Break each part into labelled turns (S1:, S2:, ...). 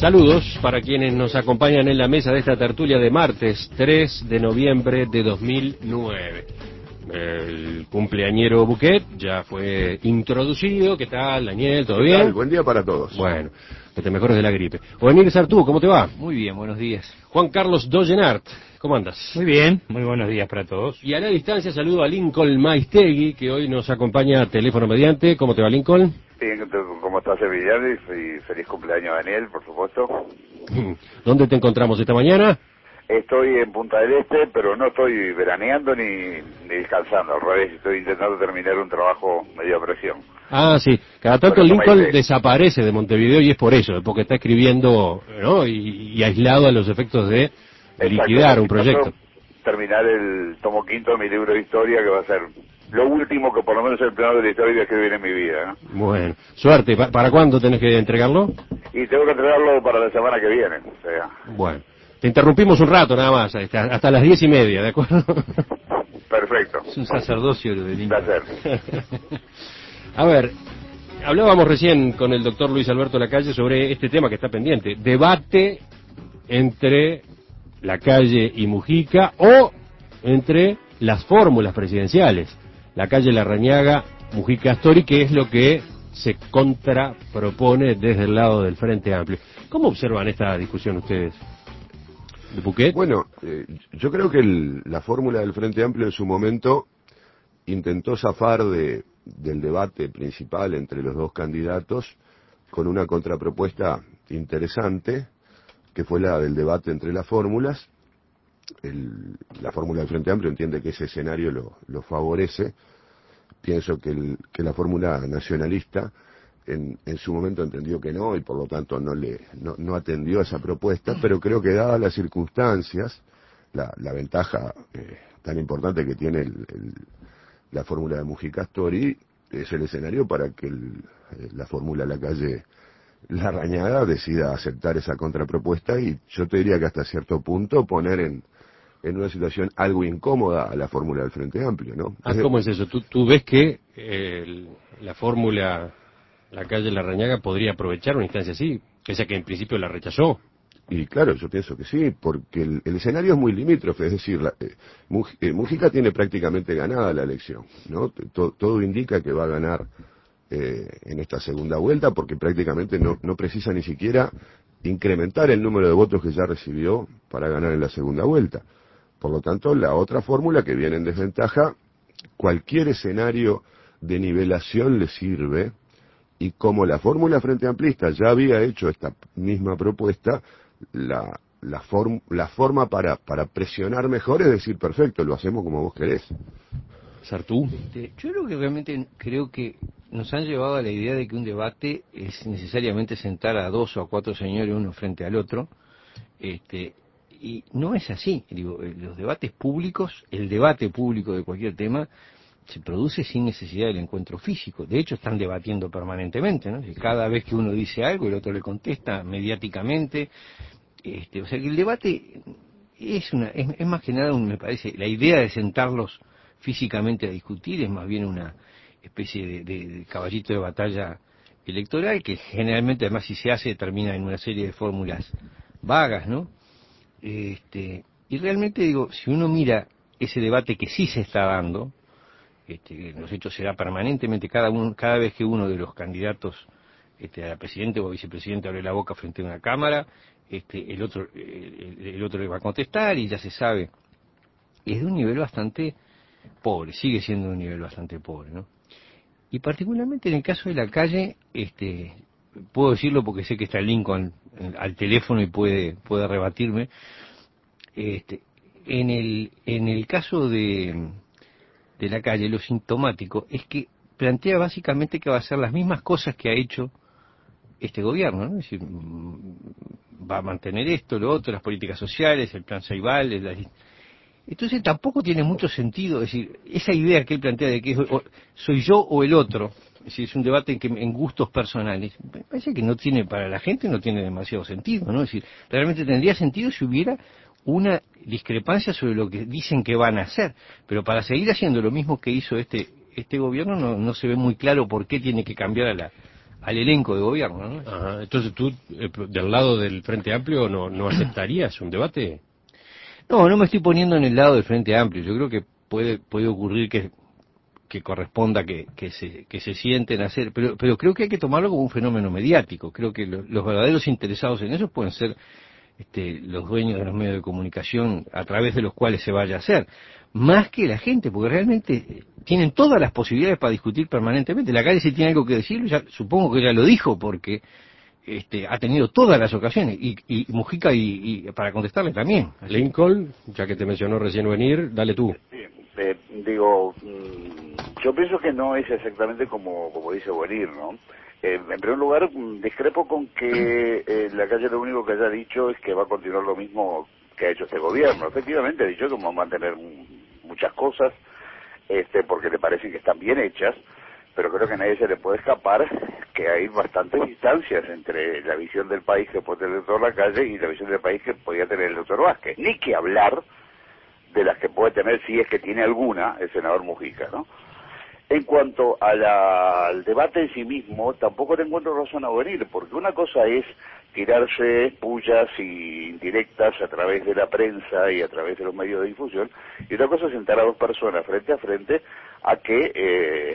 S1: Saludos para quienes nos acompañan en la mesa de esta tertulia de martes 3 de noviembre de 2009. El cumpleañero Buquet ya fue introducido. ¿Qué tal, Daniel? ¿Todo bien?
S2: ¿Qué tal? Buen día para todos.
S1: Bueno, que te mejores de la gripe. Ovenir Sartú, ¿cómo te va?
S3: Muy bien, buenos días.
S1: Juan Carlos Doyenart, ¿cómo andas?
S4: Muy bien, muy buenos días para todos.
S1: Y a la distancia saludo a Lincoln Maistegui, que hoy nos acompaña a teléfono mediante. ¿Cómo te va, Lincoln?
S5: Bien, ¿cómo estás, Emiliano? Y feliz cumpleaños, Daniel, por supuesto.
S1: ¿Dónde te encontramos esta mañana?
S5: Estoy en Punta del Este, pero no estoy veraneando ni descansando. Al revés, estoy intentando terminar un trabajo medio a presión.
S1: Ah, sí. Cada tanto
S5: Pero
S1: Lincoln desaparece de Montevideo y es por eso, porque está escribiendo, ¿no? Y aislado a los efectos de liquidar un proyecto.
S5: Terminar el tomo quinto de mi libro de historia, que va a ser lo último que por lo menos el plano de la historia voy a escribir en mi vida, ¿no?
S1: Bueno, suerte. ¿Para cuándo tenés que entregarlo?
S5: Y tengo que entregarlo para la semana que viene, o sea.
S1: Bueno, te interrumpimos un rato nada más, hasta las 10:30, ¿de acuerdo?
S5: Perfecto.
S3: Es un sacerdocio lo de Lincoln.
S5: Placer.
S1: A ver, hablábamos recién con el doctor Luis Alberto Lacalle sobre este tema que está pendiente. Debate entre Lacalle y Mujica o entre las fórmulas presidenciales. Lacalle, Larrañaga, Mujica, Astori, que es lo que se contrapropone desde el lado del Frente Amplio. ¿Cómo observan esta discusión ustedes? ¿De Buquet?
S2: Bueno, yo creo que la fórmula del Frente Amplio en su momento intentó zafar del debate principal entre los dos candidatos con una contrapropuesta interesante, que fue la del debate entre las fórmulas. La fórmula del Frente Amplio entiende que ese escenario lo favorece. Pienso que la fórmula nacionalista en su momento entendió que no, y por lo tanto no atendió a esa propuesta, pero creo que dadas las circunstancias, la ventaja tan importante que tiene la fórmula de Mujica Astori es el escenario para que la fórmula Lacalle Larrañaga decida aceptar esa contrapropuesta, y yo te diría que hasta cierto punto poner en una situación algo incómoda a la fórmula del Frente Amplio, ¿no?
S1: ¿Cómo es eso? ¿Tú ves que la fórmula Lacalle Larrañaga podría aprovechar una instancia así, pese a que en principio la rechazó?
S2: Y claro, yo pienso que sí, porque el escenario es muy limítrofe, es decir, Mujica tiene prácticamente ganada la elección, ¿no? Todo indica que va a ganar en esta segunda vuelta, porque prácticamente no precisa ni siquiera incrementar el número de votos que ya recibió para ganar en la segunda vuelta. Por lo tanto, la otra fórmula, que viene en desventaja, cualquier escenario de nivelación le sirve, y como la fórmula Frente Amplista ya había hecho esta misma propuesta, la forma para presionar mejor es decir, perfecto, lo hacemos como vos querés.
S1: Sartú.
S3: Yo creo que nos han llevado a la idea de que un debate es necesariamente sentar a 2 o a 4 señores uno frente al otro, y no es así. Digo, los debates públicos, el debate público de cualquier tema se produce sin necesidad del encuentro físico. De hecho, están debatiendo permanentemente, ¿no? Cada vez que uno dice algo, el otro le contesta mediáticamente. O sea que el debate es más que nada, me parece, la idea de sentarlos físicamente a discutir es más bien una especie de caballito de batalla electoral, que generalmente, además, si se hace, termina en una serie de fórmulas vagas, ¿no? Y realmente, digo, si uno mira ese debate que sí se está dando, los hechos se da permanentemente, cada vez que uno de los candidatos a presidente o a vicepresidente abre la boca frente a una cámara, el otro le va a contestar, y ya se sabe. Es de un nivel bastante pobre, sigue siendo de un nivel bastante pobre, ¿no? Y particularmente en el caso de Lacalle, puedo decirlo porque sé que está Lincoln al teléfono y puede rebatirme. En el caso de Lacalle, lo sintomático es que plantea básicamente que va a hacer las mismas cosas que ha hecho este gobierno, ¿no? Es decir, va a mantener esto, lo otro, las políticas sociales, el plan Ceibal, entonces tampoco tiene mucho sentido. Es decir, esa idea que él plantea de que soy yo o el otro, es decir, es un debate en gustos personales, me parece que no tiene, para la gente no tiene demasiado sentido, ¿no? Es decir, realmente tendría sentido si hubiera una discrepancia sobre lo que dicen que van a hacer, pero para seguir haciendo lo mismo que hizo este gobierno no se ve muy claro por qué tiene que cambiar al elenco de gobierno, ¿no?
S1: Ajá. Entonces tú, del lado del Frente Amplio, no aceptarías un debate.
S3: No, no me estoy poniendo en el lado del Frente Amplio. Yo creo que puede ocurrir que corresponda que se sienten a hacer, pero creo que hay que tomarlo como un fenómeno mediático. Creo que los verdaderos interesados en eso pueden ser los dueños de los medios de comunicación a través de los cuales se vaya a hacer, más que la gente, porque realmente tienen todas las posibilidades para discutir permanentemente. La Calle, si tiene algo que decir, ya, supongo que ya lo dijo, porque ha tenido todas las ocasiones, y Mujica y para contestarle también.
S1: Lincoln, ya que te mencionó recién venir, dale tú.
S5: Sí, digo, yo pienso que no es exactamente como dice Bonir, ¿no? En primer lugar, discrepo con que la Calle lo único que haya dicho es que va a continuar lo mismo que ha hecho este gobierno. Efectivamente ha dicho que vamos a mantener muchas cosas, porque le parecen que están bien hechas, pero creo que a nadie se le puede escapar que hay bastantes distancias entre la visión del país que puede tener el doctor Lacalle y la visión del país que podía tener el doctor Vázquez. Ni que hablar de las que puede tener, si es que tiene alguna, el senador Mujica, ¿no? En cuanto al debate en sí mismo, tampoco le encuentro razón a venir, porque una cosa es tirarse pullas y indirectas a través de la prensa y a través de los medios de difusión, y otra cosa es sentar a dos personas frente a frente a que,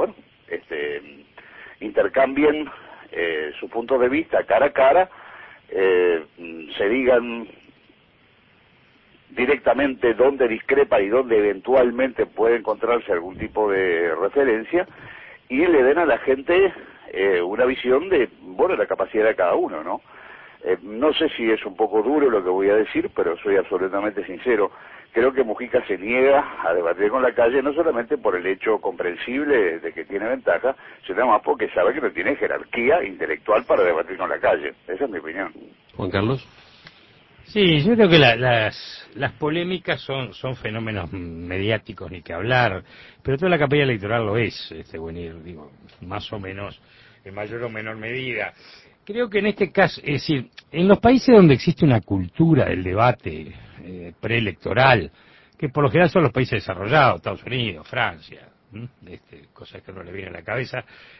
S5: intercambien su punto de vista cara a cara, se digan directamente dónde discrepa y dónde eventualmente puede encontrarse algún tipo de referencia, y le den a la gente una visión de, la capacidad de cada uno, ¿no? No sé si es un poco duro lo que voy a decir, pero soy absolutamente sincero. Creo que Mujica se niega a debatir con la Calle, no solamente por el hecho comprensible de que tiene ventaja, sino más porque sabe que no tiene jerarquía intelectual para debatir con la Calle. Esa es mi opinión.
S1: Juan Carlos.
S4: Sí, yo creo que las polémicas son fenómenos mediáticos, ni que hablar, pero toda la campaña electoral lo es, digo, más o menos, en mayor o menor medida. Creo que en este caso, es decir, en los países donde existe una cultura del debate preelectoral, que por lo general son los países desarrollados, Estados Unidos, Francia, cosas que no le vienen a la cabeza,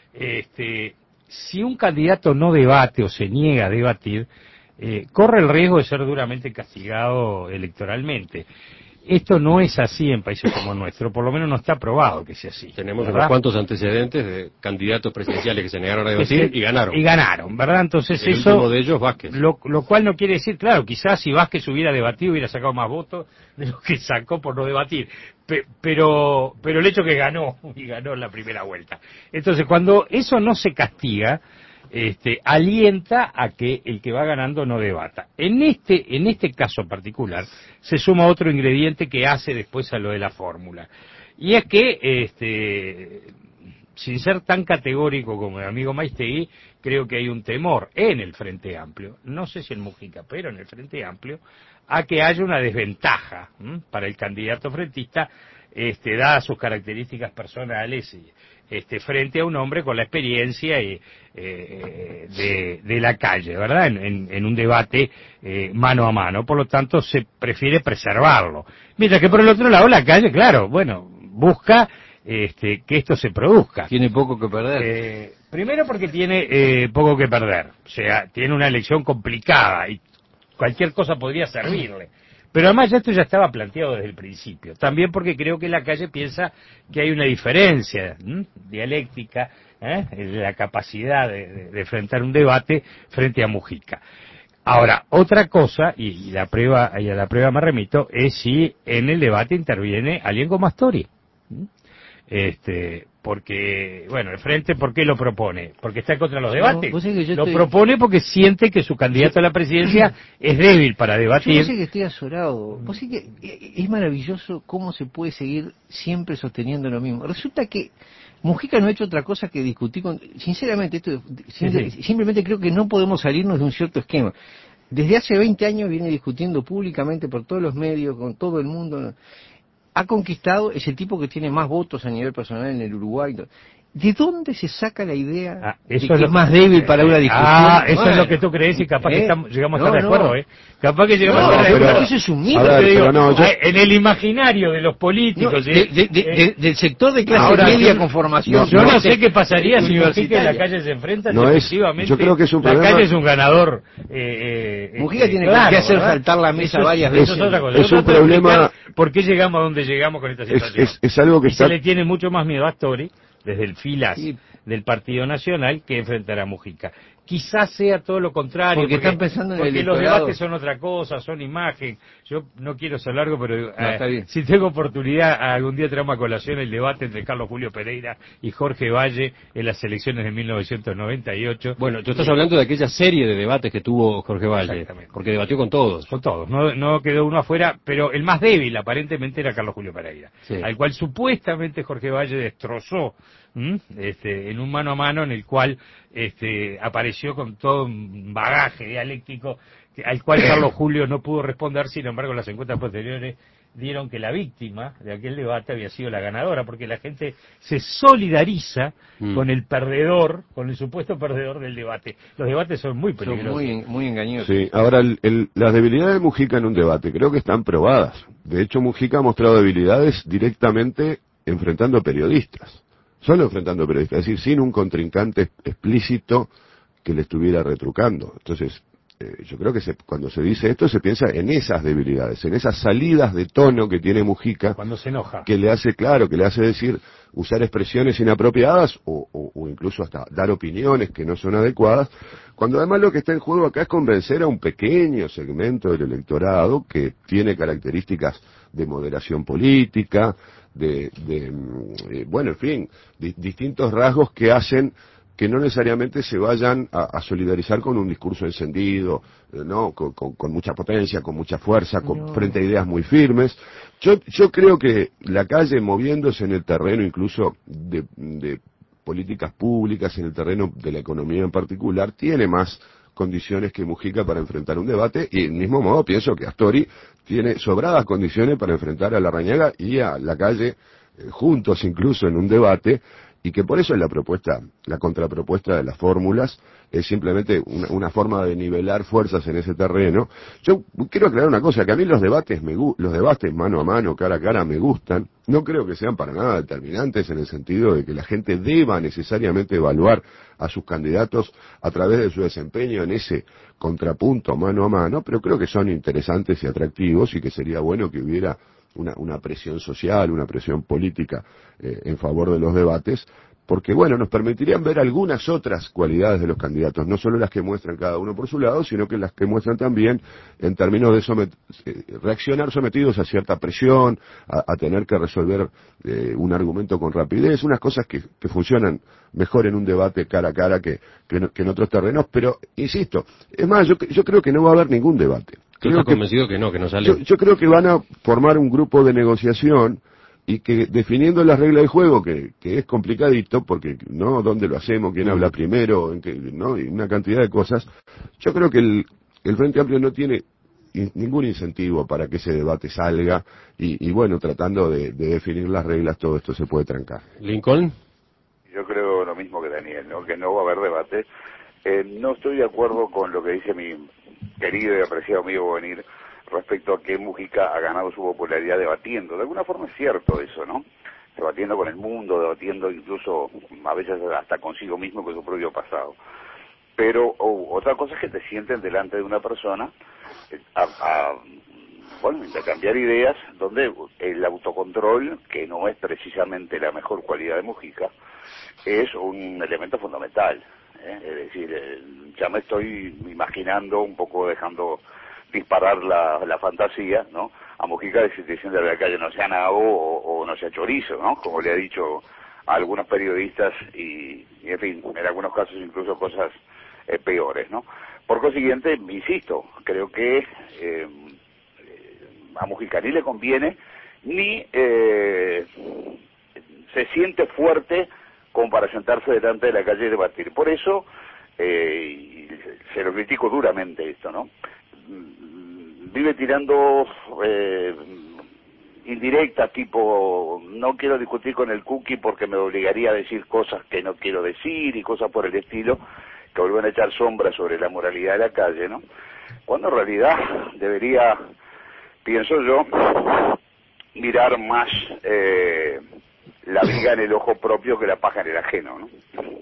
S4: si un candidato no debate o se niega a debatir, corre el riesgo de ser duramente castigado electoralmente. Esto no es así en países como el nuestro, por lo menos no está probado que sea así.
S1: Tenemos
S4: ¿verdad?
S1: unos cuantos antecedentes de candidatos presidenciales que se negaron a debatir y ganaron.
S4: Y ganaron, ¿verdad? Entonces
S1: el
S4: eso...
S1: último de ellos, Vázquez.
S4: Lo cual no quiere decir, claro, quizás si Vázquez hubiera debatido hubiera sacado más votos de los que sacó por no debatir. Pero el hecho que ganó, y ganó en la primera vuelta. Entonces, cuando eso no se castiga, alienta a que el que va ganando no debata. En este caso particular se suma otro ingrediente que hace después a lo de la fórmula, y es que sin ser tan categórico como el amigo Maistegui, creo que hay un temor en el Frente Amplio, no sé si en Mujica, pero en el Frente Amplio, a que haya una desventaja para el candidato frentista, dadas sus características personales, frente a un hombre con la experiencia de la Calle, ¿verdad? En un debate mano a mano. Por lo tanto, se prefiere preservarlo. Mientras que por el otro lado, la Calle, claro, busca que esto se produzca.
S3: Tiene poco que perder.
S4: Primero porque tiene poco que perder. O sea, tiene una elección complicada y cualquier cosa podría servirle. Pero además esto ya estaba planteado desde el principio. También porque creo que la Calle piensa que hay una diferencia dialéctica en la capacidad de enfrentar un debate frente a Mujica. Ahora, otra cosa, y a la prueba me remito, es si en el debate interviene alguien como Astori. Porque, el Frente, ¿por qué lo propone? ¿Porque está en contra de los debates? Lo propone porque siente que su candidato a la presidencia es débil para debatir.
S3: Yo sé que estoy azorado. Vos sé que es maravilloso cómo se puede seguir siempre sosteniendo lo mismo. Resulta que Mujica no ha hecho otra cosa que discutir con... Sinceramente, simplemente creo que no podemos salirnos de un cierto esquema. Desde hace 20 años viene discutiendo públicamente por todos los medios, con todo el mundo... Ha conquistado, es el tipo que tiene más votos a nivel personal en el Uruguay, ¿De dónde se saca la idea de
S4: eso
S3: que es más débil para una discusión?
S4: Eso es lo que tú crees y capaz que llegamos a estar de acuerdo, ¿eh? Capaz que llegamos
S3: No,
S4: a estar de
S3: pero
S4: acuerdo.
S3: eso es un mito.
S2: A ver,
S4: Te digo,
S2: pero no,
S4: en el imaginario de los políticos...
S3: del sector de clase
S4: Ahora,
S3: media con formación.
S4: Yo no sé qué pasaría si Mujica y la
S3: universitaria.
S4: calle se enfrentan
S2: No
S4: y
S2: es-
S4: efectivamente
S2: yo creo que es un
S4: la
S2: problema-
S4: calle es un ganador.
S3: Mujica tiene
S4: claro,
S3: que hacer
S4: ¿verdad?
S3: saltar la mesa
S4: Eso
S3: varias
S4: eso
S3: veces.
S4: es otra cosa.
S2: Es
S4: Yo
S2: un
S4: trato de
S2: problema-
S4: explicar ¿por qué llegamos a donde llegamos con esta situación?
S2: Es algo que
S4: Y se
S2: está...
S4: le tiene mucho más miedo a Astori, desde el filas
S3: Sí.
S4: del Partido Nacional, que enfrentar a Mujica. Quizás sea todo lo contrario,
S3: Porque están pensando en el
S4: porque los
S3: electorado.
S4: debates son otra cosa, son imagen. Yo no quiero ser largo, pero
S3: está bien.
S4: si tengo oportunidad, algún día traemos a colación el debate entre Carlos Julio Pereira y Jorge Valle en las elecciones de 1998.
S1: Bueno, tú estás hablando de aquella serie de debates que tuvo Jorge Valle,
S4: Exactamente.
S1: porque debatió con todos.
S4: Con todos, no quedó uno afuera, pero el más débil aparentemente era Carlos Julio Pereira,
S1: Sí.
S4: al cual supuestamente Jorge Valle destrozó en un mano a mano en el cual apareció con todo un bagaje dialéctico al cual Carlos Julio no pudo responder. Sin embargo, las encuestas posteriores dieron que la víctima de aquel debate había sido la ganadora, porque la gente se solidariza con el perdedor, con el supuesto perdedor del debate. Los debates son muy
S3: Son
S4: peligrosos.
S3: muy engañosos.
S2: Sí, ahora las debilidades de Mujica en un debate creo que están probadas. De hecho, Mujica ha mostrado debilidades directamente enfrentando periodistas. Solo enfrentando periodistas, es decir, sin un contrincante explícito que le estuviera retrucando. Entonces, yo creo que cuando se dice esto se piensa en esas debilidades, en esas salidas de tono que tiene Mujica,
S4: Cuando se enoja.
S2: que le hace, claro, que le hace decir, usar expresiones inapropiadas o incluso hasta dar opiniones que no son adecuadas, cuando además lo que está en juego acá es convencer a un pequeño segmento del electorado que tiene características de moderación política, bueno, en fin, distintos rasgos que hacen que no necesariamente se vayan a solidarizar con un discurso encendido, ¿no? Con mucha potencia, con mucha fuerza, frente a ideas muy firmes. Yo creo que la calle, moviéndose en el terreno incluso de políticas públicas, en el terreno de la economía en particular, tiene más condiciones que Mujica para enfrentar un debate, y del mismo modo pienso que Astori tiene sobradas condiciones para enfrentar a Larrañaga y a la calle juntos incluso en un debate, y que por eso es la contrapropuesta de las fórmulas, es simplemente una forma de nivelar fuerzas en ese terreno. Yo quiero aclarar una cosa, que a mí los debates mano a mano, cara a cara, me gustan. No creo que sean para nada determinantes en el sentido de que la gente deba necesariamente evaluar a sus candidatos a través de su desempeño en ese contrapunto mano a mano, pero creo que son interesantes y atractivos, y que sería bueno que hubiera una presión social, una presión política en favor de los debates, porque bueno, nos permitirían ver algunas otras cualidades de los candidatos, no solo las que muestran cada uno por su lado, sino que las que muestran también en términos de reaccionar sometidos a cierta presión, a tener que resolver un argumento con rapidez, unas cosas que funcionan mejor en un debate cara a cara que en otros terrenos, pero insisto, es más, yo creo que no va a haber ningún debate.
S1: ¿Tú estás convencido que no sale?
S2: Yo creo que van a formar un grupo de negociación, y que definiendo las reglas del juego, que es complicadito, porque no dónde lo hacemos, quién habla primero, ¿no? Y una cantidad de cosas. Yo creo que el Frente Amplio no tiene ningún incentivo para que ese debate salga, y bueno, tratando de definir las reglas, todo esto se puede trancar.
S1: Lincoln.
S5: Yo creo lo mismo que Daniel, ¿no? Que no va a haber debate. No estoy de acuerdo con lo que dice mi querido y apreciado amigo Bonir respecto a que Mujica ha ganado su popularidad debatiendo. De alguna forma es cierto eso, ¿no? Debatiendo con el mundo, debatiendo incluso a veces hasta consigo mismo, con su propio pasado. Pero otra cosa es que te sienten delante de una persona bueno, intercambiar ideas, donde el autocontrol, que no es precisamente la mejor cualidad de Mujica, es un elemento fundamental. Es decir, ya me estoy imaginando, un poco dejando disparar la fantasía, ¿no? A Mujica diciendo de la calle no sea nabo o no sea chorizo, ¿no? Como le ha dicho a algunos periodistas y en fin, en algunos casos incluso cosas peores, ¿no? Por consiguiente, insisto, creo que a Mujica ni le conviene, ni se siente fuerte como para sentarse delante de la calle y debatir. Por eso, se lo critico duramente esto, ¿no? Vive tirando indirectas, tipo, no quiero discutir con el cookie porque me obligaría a decir cosas que no quiero decir y cosas por el estilo, que vuelven a echar sombra sobre la moralidad de la calle, ¿no? Cuando en realidad debería, pienso yo, mirar más la viga en el ojo propio que la paja en el ajeno, ¿no?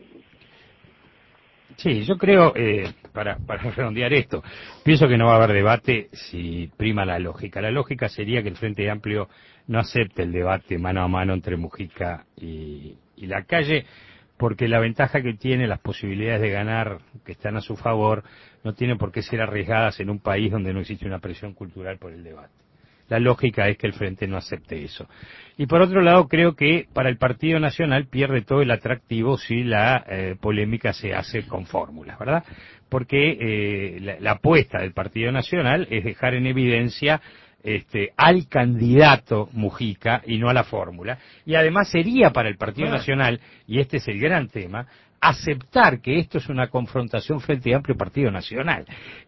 S4: Sí, yo creo, para redondear esto, pienso que no va a haber debate si prima la lógica. La lógica sería que el Frente Amplio no acepte el debate mano a mano entre Mujica y la calle, porque la ventaja que tiene, las posibilidades de ganar que están a su favor, no tienen por qué ser arriesgadas en un país donde no existe una presión cultural por el debate. La lógica es que el Frente no acepte eso. Y por otro lado, creo que para el Partido Nacional pierde todo el atractivo si la polémica se hace con fórmulas, ¿verdad? Porque la apuesta del Partido Nacional es dejar en evidencia al candidato Mujica y no a la fórmula. Y además sería para el Partido Nacional, y este es el gran tema, aceptar que esto es una confrontación Frente Amplio Partido Nacional,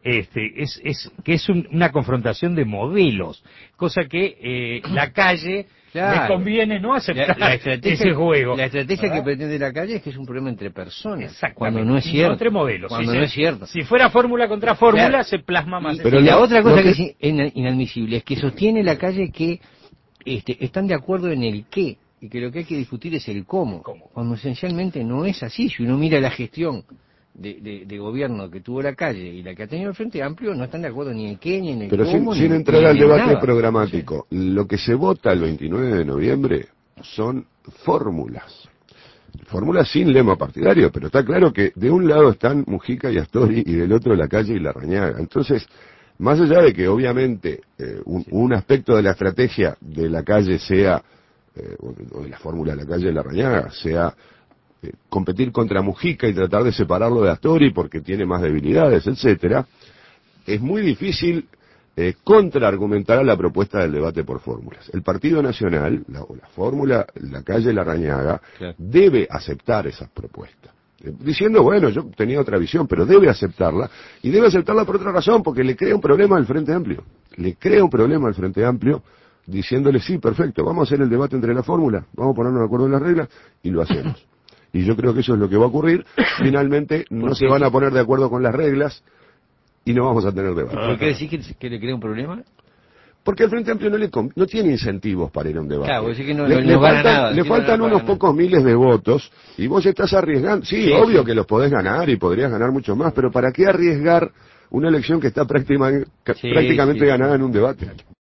S4: una confrontación de modelos, cosa que la calle le conviene no aceptar ese juego.
S3: La estrategia que pretende la calle es que es un problema entre personas,
S4: cuando
S3: no es cierto.
S4: No entre modelos.
S3: Cuando no es cierto.
S4: Si fuera fórmula contra fórmula, se plasma más.
S3: Pero la otra cosa que es inadmisible es que sostiene la calle que están de acuerdo en el qué, y que lo que hay que discutir es el cómo, cuando esencialmente no es así. Si uno mira la gestión de gobierno que tuvo la calle y la que ha tenido el Frente Amplio, no están de acuerdo ni en el qué, ni en el
S2: pero
S3: cómo,
S2: sin
S3: ni
S2: entrar
S3: ni
S2: al
S3: en
S2: debate
S3: nada.
S2: programático, lo que se vota el 29 de noviembre son fórmulas sin lema partidario, pero está claro que de un lado están Mujica y Astori y del otro la calle y Larrañaga. Entonces, más allá de que obviamente un aspecto de la estrategia de la calle sea o de la fórmula de la calle de Larrañaga sea competir contra Mujica y tratar de separarlo de Astori porque tiene más debilidades, etcétera, es muy difícil contraargumentar a la propuesta del debate por fórmulas. El Partido Nacional, la fórmula, la calle Larrañaga, debe aceptar esas propuestas. Diciendo, bueno, yo tenía otra visión, pero debe aceptarla, y debe aceptarla por otra razón, porque le crea un problema al Frente Amplio. Le crea un problema al Frente Amplio, diciéndole, sí, perfecto, vamos a hacer el debate entre la fórmula, vamos a ponernos de acuerdo en las reglas, y lo hacemos. Y yo creo que eso es lo que va a ocurrir. Finalmente, no se van a poner de acuerdo con las reglas, y no vamos a tener debate.
S3: ¿Por qué decís que le crea un problema?
S2: Porque el Frente Amplio no tiene incentivos para ir a un debate.
S3: Claro, decir que
S2: le faltan unos pocos miles de votos y vos estás arriesgando. Sí, obvio que los podés ganar y podrías ganar mucho más, pero ¿para qué arriesgar una elección que está prácticamente ganada en un debate?